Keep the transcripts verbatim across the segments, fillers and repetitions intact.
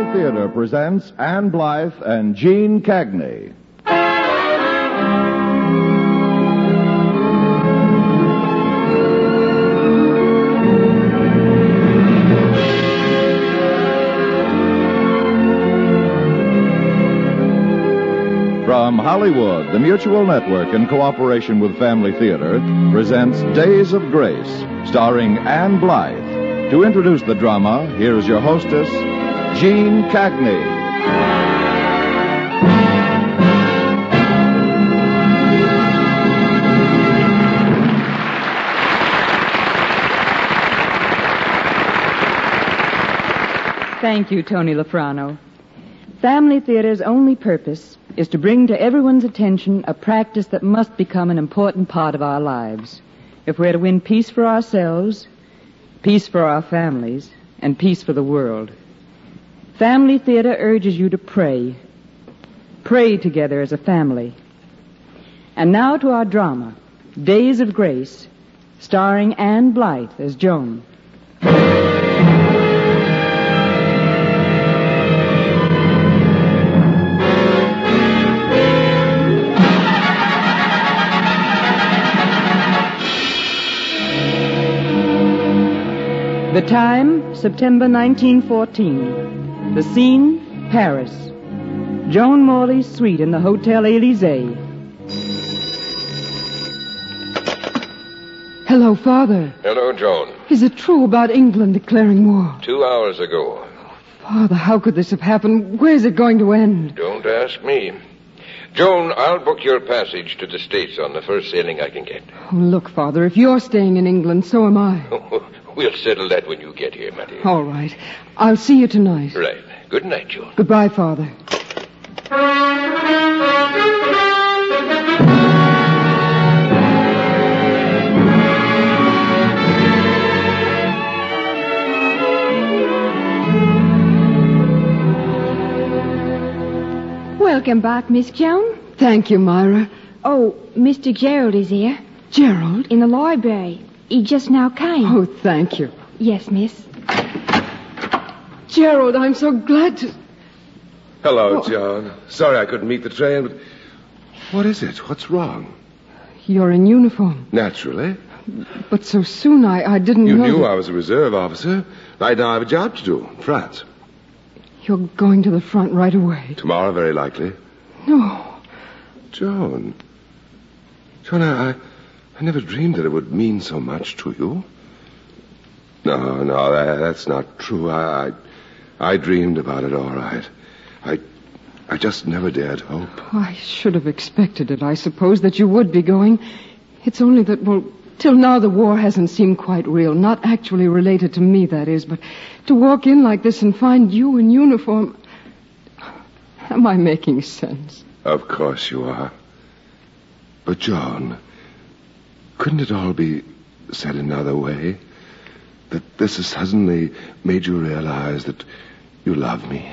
Theater presents Ann Blythe and Gene Cagney. From Hollywood, the Mutual Network, in cooperation with Family Theater, presents Days of Grace, starring Ann Blythe. To introduce the drama, here is your hostess, Gene Cagney. Thank you, Tony Lafrano. Family Theater's only purpose is to bring to everyone's attention a practice that must become an important part of our lives if we're to win peace for ourselves, peace for our families, and peace for the world. Family Theater urges you to pray. Pray together as a family. And now to our drama, Days of Grace, starring Ann Blythe as Joan. The time, September nineteen fourteen. The scene, Paris. Joan Morley's suite in the Hotel Élysée. Hello, Father. Hello, Joan. Is it true about England declaring war? Two hours ago. Father, how could this have happened? Where's it going to end? Don't ask me. Joan, I'll book your passage to the States on the first sailing I can get. Oh, look, Father, if you're staying in England, so am I. We'll settle that when you get here, Matty. All right. I'll see you tonight. Right. Good night, Joan. Goodbye, Father. Welcome back, Miss Joan. Thank you, Myra. Oh, Mister Gerald is here. Gerald? In the library. He just now came. Oh, thank you. Yes, miss. Gerald, I'm so glad to... Hello, Oh. John. Sorry I couldn't meet the train, but... What is it? What's wrong? You're in uniform. Naturally. But so soon I, I didn't You know... knew that- I was a reserve officer. Right now I have a job to do in France. You're going to the front right away. Tomorrow, very likely. No. Joan. Joan, I, I never dreamed that it would mean so much to you. No, no, that, that's not true. I, I I dreamed about it all right. I I just never dared hope. I should have expected it, I suppose, that you would be going. It's only that, well, till now the war hasn't seemed quite real. Not actually related to me, that is, but to walk in like this and find you in uniform... Am I making sense? Of course you are. But, Joan, couldn't it all be said another way? That this has suddenly made you realize that you love me?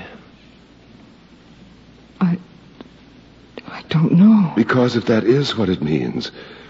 I... I don't know. Because if that is what it means...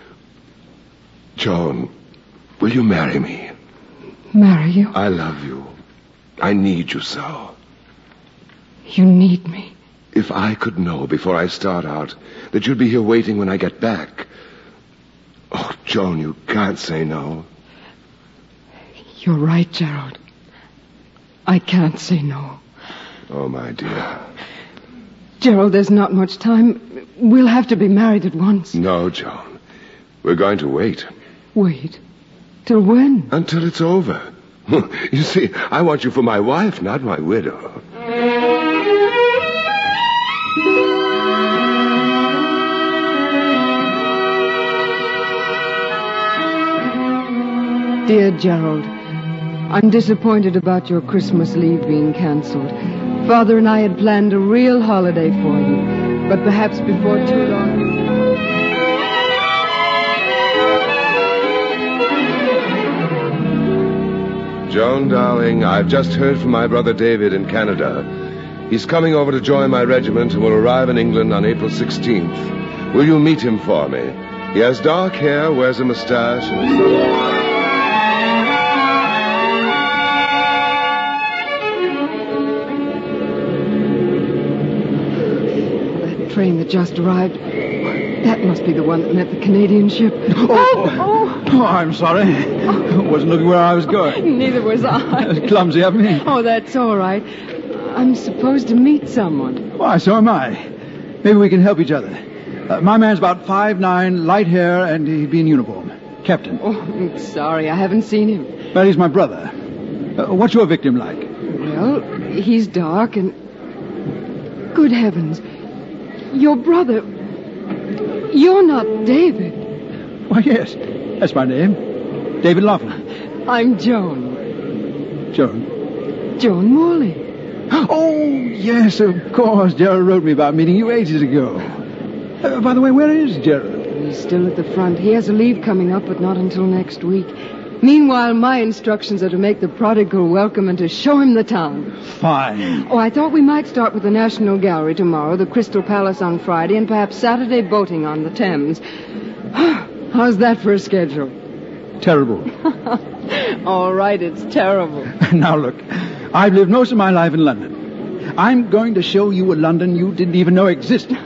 Joan, will you marry me? Marry you? I love you. I need you so. You need me. If I could know before I start out that you'd be here waiting when I get back... Oh, Joan, you can't say no. You're right, Gerald. I can't say no. Oh, my dear. Gerald, there's not much time. We'll have to be married at once. No, Joan. We're going to wait. Wait. Till when? Until it's over. You see, I want you for my wife, not my widow. Dear Gerald, I'm disappointed about your Christmas leave being cancelled. Father and I had planned a real holiday for you, but perhaps before too long... Joan, darling, I've just heard from my brother David in Canada. He's coming over to join my regiment and will arrive in England on April sixteenth. Will you meet him for me? He has dark hair, wears a mustache, and... train that just arrived. That must be the one that met the Canadian ship. Oh, oh. oh I'm sorry. I wasn't looking where I was going. Neither was I. That's clumsy of me. Oh, that's all right. I'm supposed to meet someone. Why, so am I. Maybe we can help each other. Uh, my man's about five nine, light hair, and he'd be in uniform. Captain. Oh, I'm sorry. I haven't seen him. Well, he's my brother. Uh, what's your victim like? Well, he's dark and... Good heavens. Your brother... You're not David. Why, yes. That's my name. David Laughlin. I'm Joan. Joan? Joan Morley. Oh, yes, of course. Gerald wrote me about meeting you ages ago. Uh, by the way, where is Gerald? He's still at the front. He has a leave coming up, but not until next week. Meanwhile, my instructions are to make the prodigal welcome and to show him the town. Fine. Oh, I thought we might start with the National Gallery tomorrow, the Crystal Palace on Friday, and perhaps Saturday boating on the Thames. How's that for a schedule? Terrible. All right, it's terrible. Now, look, I've lived most of my life in London. I'm going to show you a London you didn't even know existed.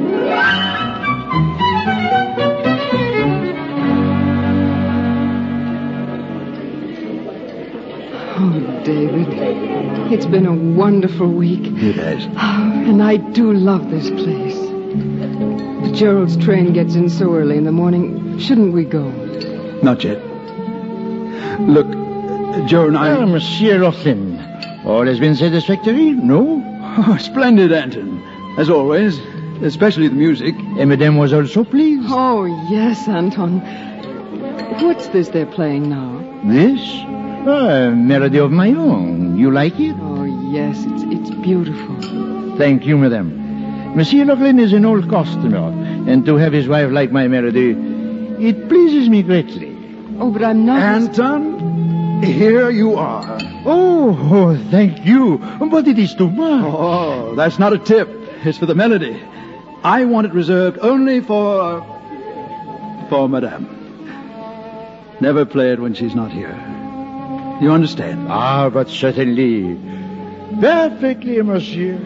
Oh, David, it's been a wonderful week. It has. And I do love this place. But Gerald's train gets in so early in the morning. Shouldn't we go? Not yet. Look, Joan, I... Ah, Monsieur Laughlin. All has been satisfactory, no? Oh, splendid, Anton. As always. Especially the music. And Madame was also pleased. Oh, yes, Anton. What's this they're playing now? This? Ah, a melody of my own. You like it? Oh, yes, it's it's beautiful. Thank you, Madame. Monsieur Laughlin is an old customer, and to have his wife like my melody, it pleases me greatly. Oh, but I'm not... Anton, here you are. Oh, oh, thank you. But it is too much. Oh, that's not a tip. It's for the melody. I want it reserved only for... for Madame. Never play it when she's not here. You understand? Ah, but certainly. Perfectly, monsieur.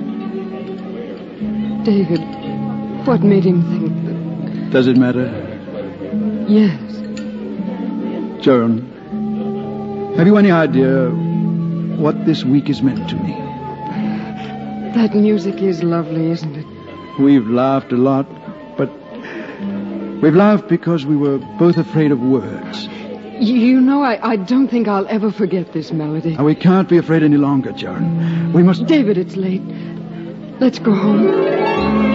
David, what made him think that... Does it matter? Yes. Joan, have you any idea what this week has meant to me? That music is lovely, isn't it? We've laughed a lot, but we've laughed because we were both afraid of words. You, you know, I, I don't think I'll ever forget this melody. Now, we can't be afraid any longer, Joan. We must... David, it's late. Let's go home.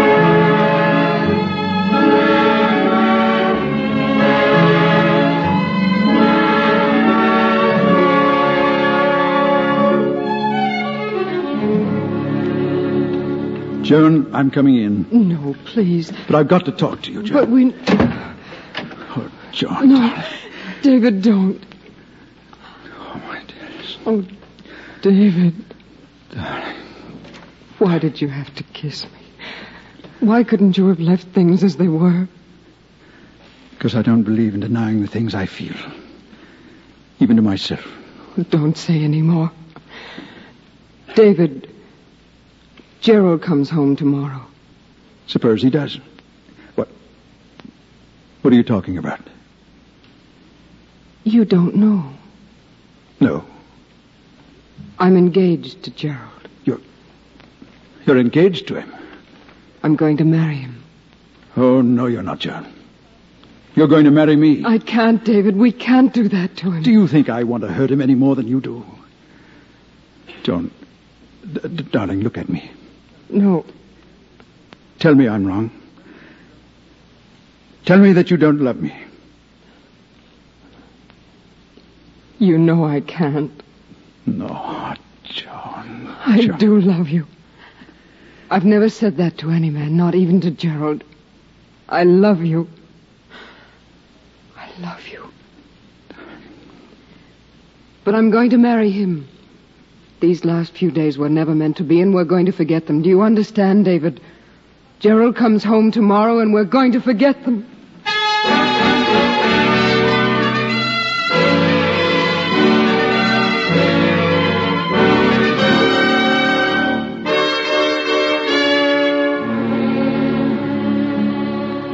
Joan, I'm coming in. No, please. But I've got to talk to you, Joan. But we... Oh, Joan. No, David, don't. Oh, my dearest. Oh, David. Darling. Why did you have to kiss me? Why couldn't you have left things as they were? Because I don't believe in denying the things I feel. Even to myself. Don't say any more. David, Gerald comes home tomorrow. Suppose he does. What? What are you talking about? You don't know. No. I'm engaged to Gerald. You're... You're engaged to him? I'm going to marry him. Oh, no, you're not, Joan. You're going to marry me. I can't, David. We can't do that to him. Do you think I want to hurt him any more than you do? Joan, d- d- darling, look at me. No. Tell me I'm wrong. Tell me that you don't love me. You know I can't. No, Joan. I Joan. do love you. I've never said that to any man, not even to Gerald. I love you. I love you. But I'm going to marry him. These last few days were never meant to be, and we're going to forget them. Do you understand, David? Gerald comes home tomorrow, and we're going to forget them.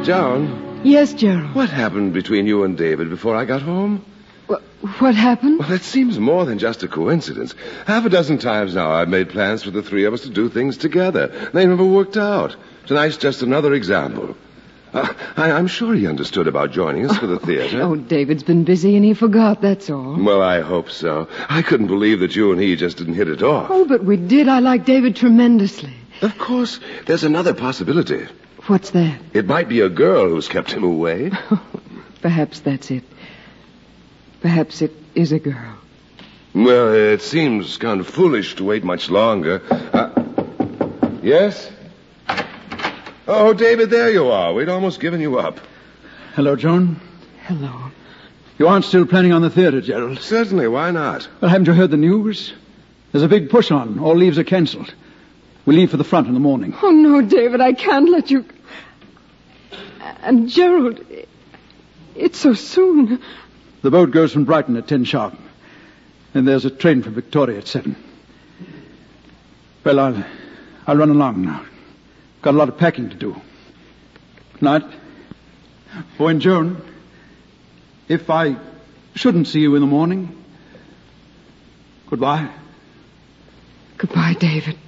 Joan, Yes, Gerald. what happened between you and David before I got home? What, what happened? Well, it seems more than just a coincidence. Half a dozen times now I've made plans for the three of us to do things together. They never worked out. Tonight's just another example. Uh, I, I'm sure he understood about joining us for the theater. Oh, David's been busy and he forgot, that's all. Well, I hope so. I couldn't believe that you and he just didn't hit it off. Oh, but we did. I like David tremendously. Of course, there's another possibility. What's that? It might be a girl who's kept him away. Perhaps that's it. Perhaps it is a girl. Well, it seems kind of foolish to wait much longer. Uh, yes? Oh, David, there you are. We'd almost given you up. Hello, Joan. Hello. You aren't still planning on the theater, Gerald? Certainly, why not? Well, haven't you heard the news? There's a big push on. All leaves are cancelled. We leave for the front in the morning. Oh, no, David, I can't let you... And Gerald, it's so soon. The boat goes from Brighton at ten sharp. And there's a train for Victoria at seven. Well, I'll, I'll run along now. Got a lot of packing to do. Night. Oh, and Joan, if I shouldn't see you in the morning, goodbye. Goodbye, David.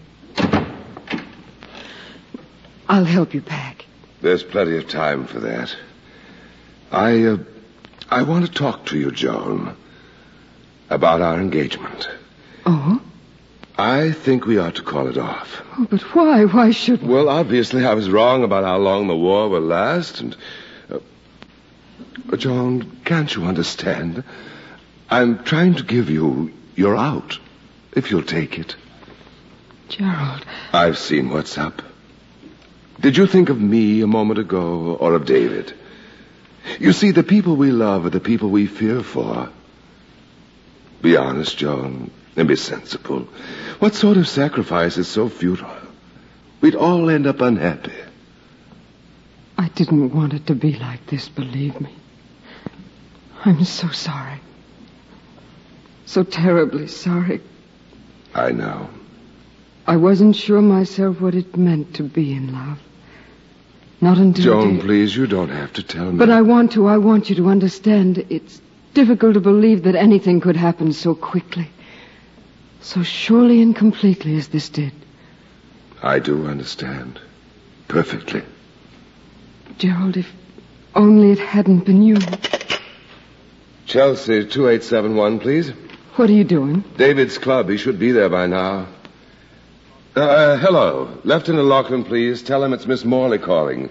I'll help you pack. There's plenty of time for that. I, uh, I want to talk to you, Joan, about our engagement. Oh? I think we ought to call it off. Oh, but why? Why should we? Well, obviously I was wrong about how long the war will last, and... Uh, Joan, can't you understand? I'm trying to give you your out, if you'll take it. Gerald. I've seen what's up. Did you think of me a moment ago, or of David? You see, the people we love are the people we fear for. Be honest, Joan, and be sensible. What sort of sacrifice is so futile? We'd all end up unhappy. I didn't want it to be like this, believe me. I'm so sorry. So terribly sorry. I know. I wasn't sure myself what it meant to be in love. Not until... Joan, David... please, you don't have to tell me. But I want to. I want you to understand. It's difficult to believe that anything could happen so quickly. So surely and completely as this did. I do understand. Perfectly. Gerald, if only it hadn't been you. Chelsea, two eight seven one, please. What are you doing? David's club. He should be there by now. Uh, hello. Lieutenant Lachlan, please. Tell him it's Miss Morley calling.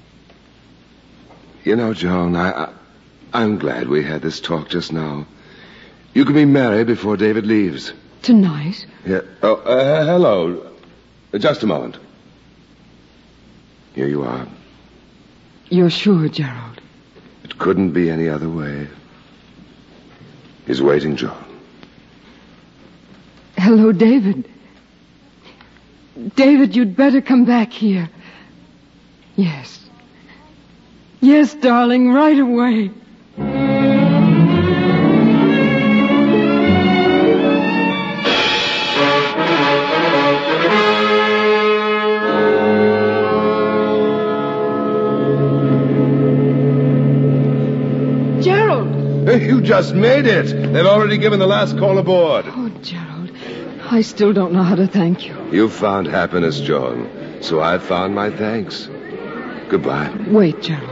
You know, Joan, I, I, I'm glad we had this talk just now. You can be married before David leaves. Tonight? Yeah. Oh, uh, hello. Uh, just a moment. Here you are. You're sure, Gerald? It couldn't be any other way. He's waiting, Joan. Hello, David. David, you'd better come back here. Yes. Yes, darling, right away. Gerald! You just made it. They've already given the last call aboard. Oh, Gerald. I still don't know how to thank you. You found happiness, Joan, so I've found my thanks. Goodbye. Wait, Gerald.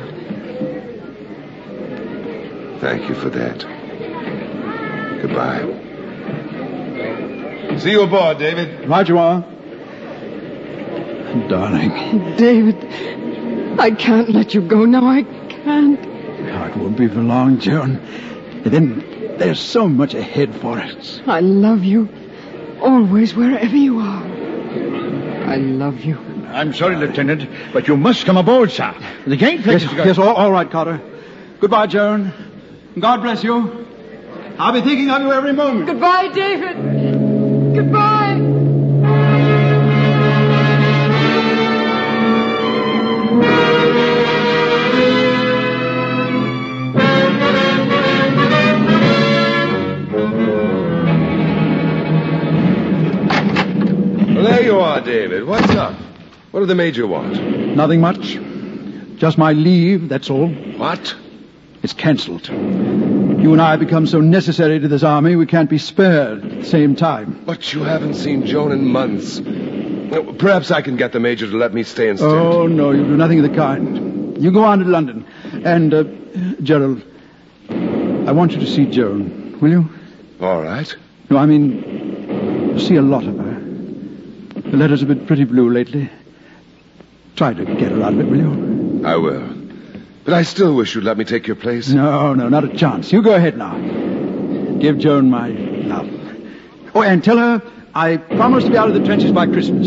Thank you for that. Goodbye. See you aboard, David. Right you are. Darling. David, I can't let you go now. I can't. Oh, it won't be for long, Joan. And then there's so much ahead for us. I love you. Always, wherever you are. I love you. I'm sorry, Lieutenant, but you must come aboard, sir. The gangplank Yes, is going... yes, all, all right, Carter. Goodbye, Joan. God bless you. I'll be thinking of you every moment. Goodbye, David. Goodbye. Well, there you are, David. What's up? What did the Major want? Nothing much. Just my leave, that's all. What? It's cancelled. You and I have become so necessary to this army, we can't be spared at the same time. But you haven't seen Joan in months. Perhaps I can get the Major to let me stay instead. Oh, no, you'll do nothing of the kind. You go on to London. And, uh, Gerald, I want you to see Joan, will you? All right. No, I mean, see a lot of her. The letters have been pretty blue lately. Try to get her out of it, will you? I will. But I still wish you'd let me take your place. No, no, not a chance. You go ahead now. Give Joan my love. Oh, and tell her I promise to be out of the trenches by Christmas.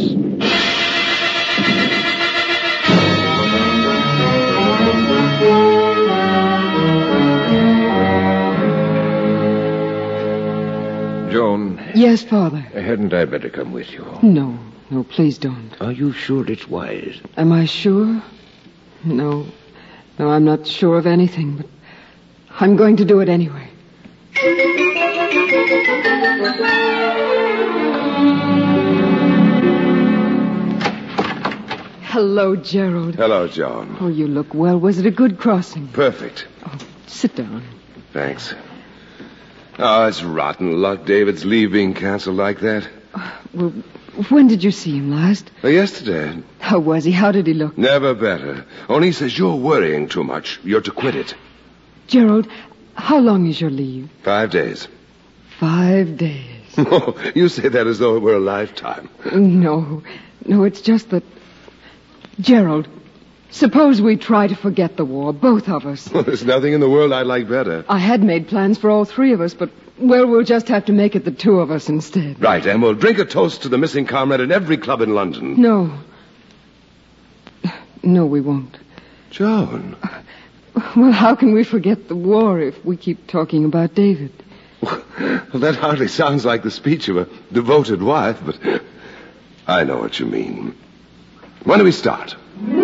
Joan. Yes, Father. Hadn't I better come with you? No, no, please don't. Are you sure it's wise? Am I sure? No. No, I'm not sure of anything, but I'm going to do it anyway. Hello, Gerald. Hello, Joan. Oh, you look well. Was it a good crossing? Perfect. Oh, sit down. Thanks. Oh, it's rotten luck, David's leave being canceled like that. Uh, well, when did you see him last? Uh, yesterday. How was he? How did he look? Never better. Only he says you're worrying too much. You're to quit it. Gerald, how long is your leave? Five days. Five days. Oh, you say that as though it were a lifetime. No. No, it's just that... Gerald, suppose we try to forget the war, both of us. Well, there's nothing in the world I'd like better. I had made plans for all three of us, but, well, we'll just have to make it the two of us instead. Right, and we'll drink a toast to the missing comrade in every club in London. No. No, we won't. Joan. Well, how can we forget the war if we keep talking about David? Well, that hardly sounds like the speech of a devoted wife, but I know what you mean. When do we start?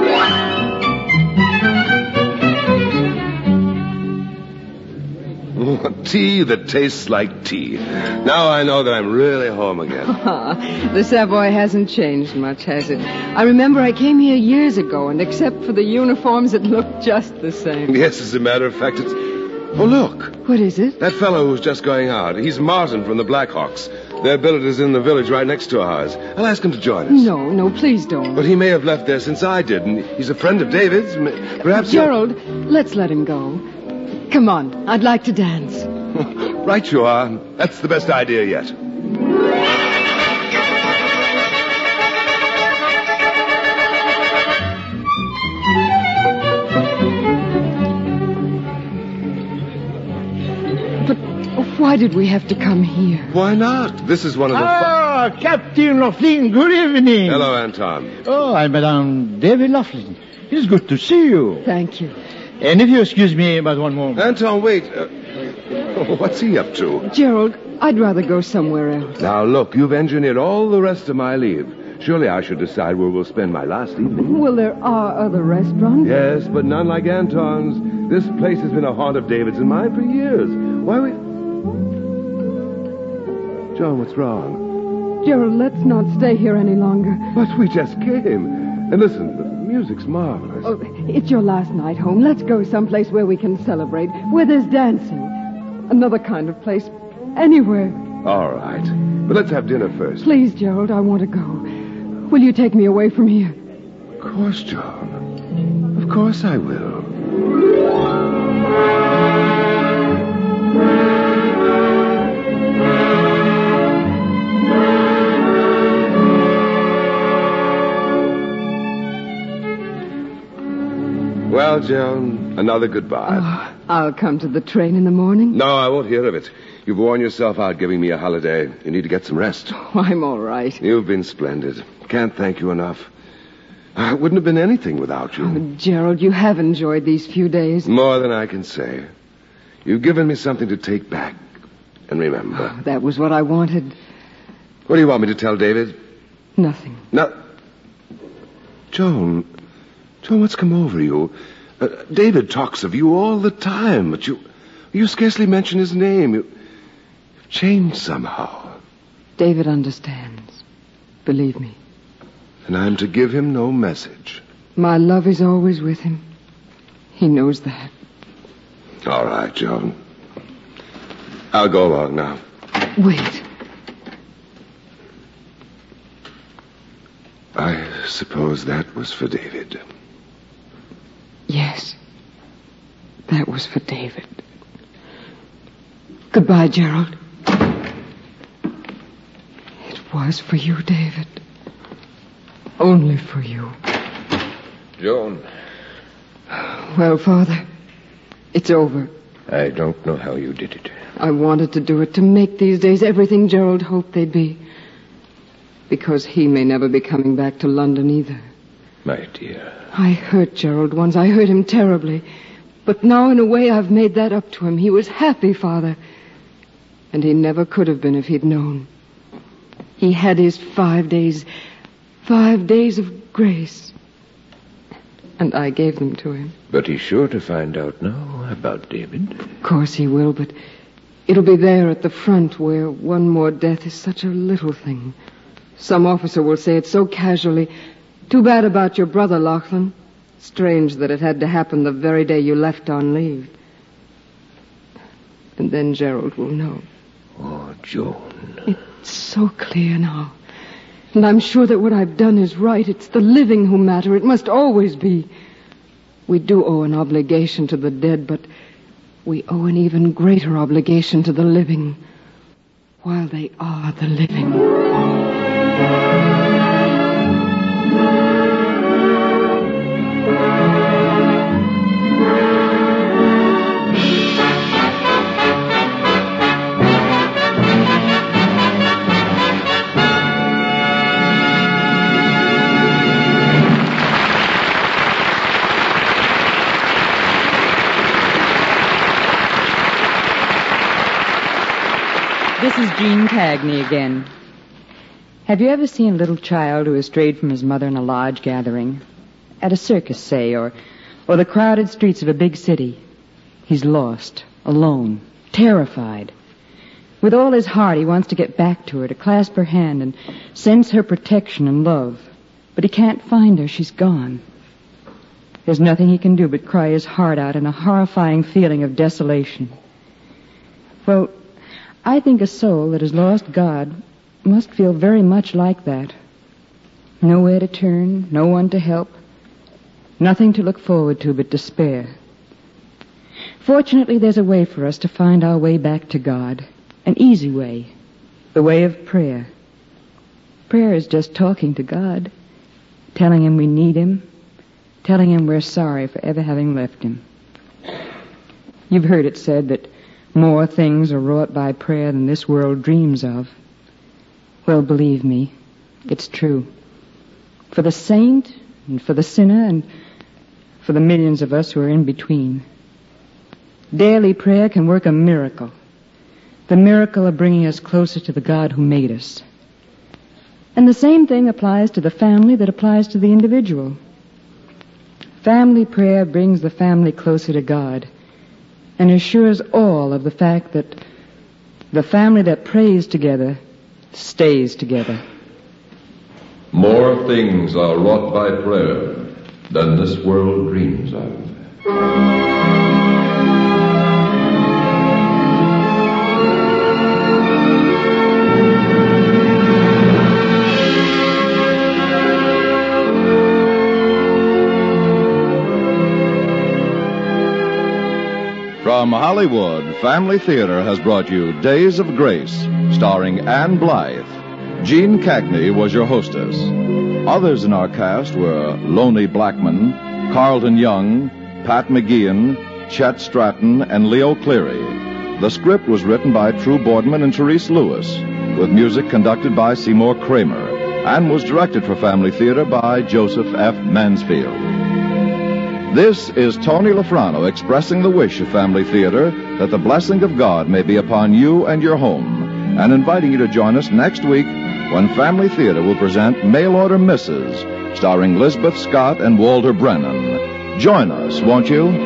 Tea that tastes like tea. Now I know that I'm really home again. The Savoy hasn't changed much, has it? I remember I came here years ago, and except for the uniforms, it looked just the same. Yes, as a matter of fact, it's... Oh, look. What is it? That fellow who's just going out. He's Martin from the Blackhawks. Their billet is in the village right next to ours. I'll ask him to join us. No, no, please don't. But he may have left there since I did, and he's a friend of David's. Perhaps... Gerald, let's let him go. Come on, I'd like to dance. Right you are. That's the best idea yet. But why did we have to come here? Why not? This is one of the... Ah, fu- Captain Laughlin, good evening. Hello, Anton. Oh, I'm Madame David Laughlin. It's good to see you. Thank you. And if you excuse me but one moment. Anton, wait. Uh, oh, what's he up to? Gerald, I'd rather go somewhere else. Now, look, you've engineered all the rest of my leave. Surely I should decide where we'll spend my last evening. Well, there are other restaurants. Yes, but none like Anton's. This place has been a haunt of David's and mine for years. Why we... John, what's wrong? Gerald, let's not stay here any longer. But we just came. And listen, the music's marvelous. Oh, it's your last night home. Let's go someplace where we can celebrate, where there's dancing. Another kind of place. Anywhere. All right. But let's have dinner first. Please, Gerald, I want to go. Will you take me away from here? Of course, John. Of course I will. Well, Joan, another goodbye. Oh, I'll come to the train in the morning. No, I won't hear of it. You've worn yourself out giving me a holiday. You need to get some rest. Oh, I'm all right. You've been splendid. Can't thank you enough. I wouldn't have been anything without you. Oh, Gerald, you have enjoyed these few days. More than I can say. You've given me something to take back and remember. Oh, that was what I wanted. What do you want me to tell David? Nothing. No. Joan, Joan, what's come over you? Uh, David talks of you all the time, but you, you scarcely mention his name. You, you've changed somehow. David understands. Believe me. And I'm to give him no message. My love is always with him. He knows that. All right, Joan. I'll go along now. Wait. I suppose that was for David. Yes. That was for David. Goodbye, Gerald. It was for you, David. Only for you. Joan. Well, Father, it's over. I don't know how you did it. I wanted to do it to make these days everything Gerald hoped they'd be. Because he may never be coming back to London either. My dear. I hurt Gerald once. I hurt him terribly. But now, in a way, I've made that up to him. He was happy, Father. And he never could have been if he'd known. He had his five days, five days of grace. And I gave them to him. But he's sure to find out now about David. Of course he will, but it'll be there at the front where one more death is such a little thing. Some officer will say it so casually. Too bad about your brother, Lachlan. Strange that it had to happen the very day you left on leave. And then Gerald will know. Oh, Joan. It's so clear now. And I'm sure that what I've done is right. It's the living who matter. It must always be. We do owe an obligation to the dead, but we owe an even greater obligation to the living while they are the living. This is Gene Cagney again. Have you ever seen a little child who has strayed from his mother in a large gathering? At a circus, say, or, or the crowded streets of a big city. He's lost, alone, terrified. With all his heart, he wants to get back to her, to clasp her hand and sense her protection and love. But he can't find her. She's gone. There's nothing he can do but cry his heart out in a horrifying feeling of desolation. Well, I think a soul that has lost God must feel very much like that. Nowhere to turn, no one to help, nothing to look forward to but despair. Fortunately, there's a way for us to find our way back to God, an easy way, the way of prayer. Prayer is just talking to God, telling him we need him, telling him we're sorry for ever having left him. You've heard it said that more things are wrought by prayer than this world dreams of. Well, believe me, it's true. For the saint, and for the sinner, and for the millions of us who are in between. Daily prayer can work a miracle. The miracle of bringing us closer to the God who made us. And the same thing applies to the family that applies to the individual. Family prayer brings the family closer to God and assures all of the fact that the family that prays together stays together. More things are wrought by prayer than this world dreams of. From Hollywood, Family Theater has brought you Days of Grace, starring Anne Blythe. Gene Cagney was your hostess. Others in our cast were Loney Blackman, Carlton Young, Pat McGeehan, Chet Stratton, and Leo Cleary. The script was written by True Boardman and Therese Lewis, with music conducted by Seymour Kramer, and was directed for Family Theater by Joseph F. Mansfield. This is Tony Lafrano expressing the wish of Family Theater that the blessing of God may be upon you and your home, and inviting you to join us next week when Family Theater will present Mail Order Missus, starring Lisbeth Scott and Walter Brennan. Join us, won't you?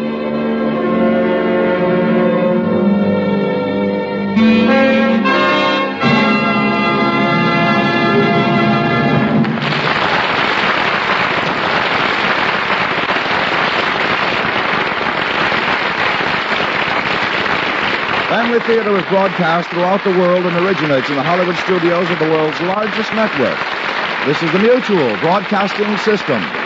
Family Theater is broadcast throughout the world and originates in the Hollywood studios of the world's largest network. This is the Mutual Broadcasting System.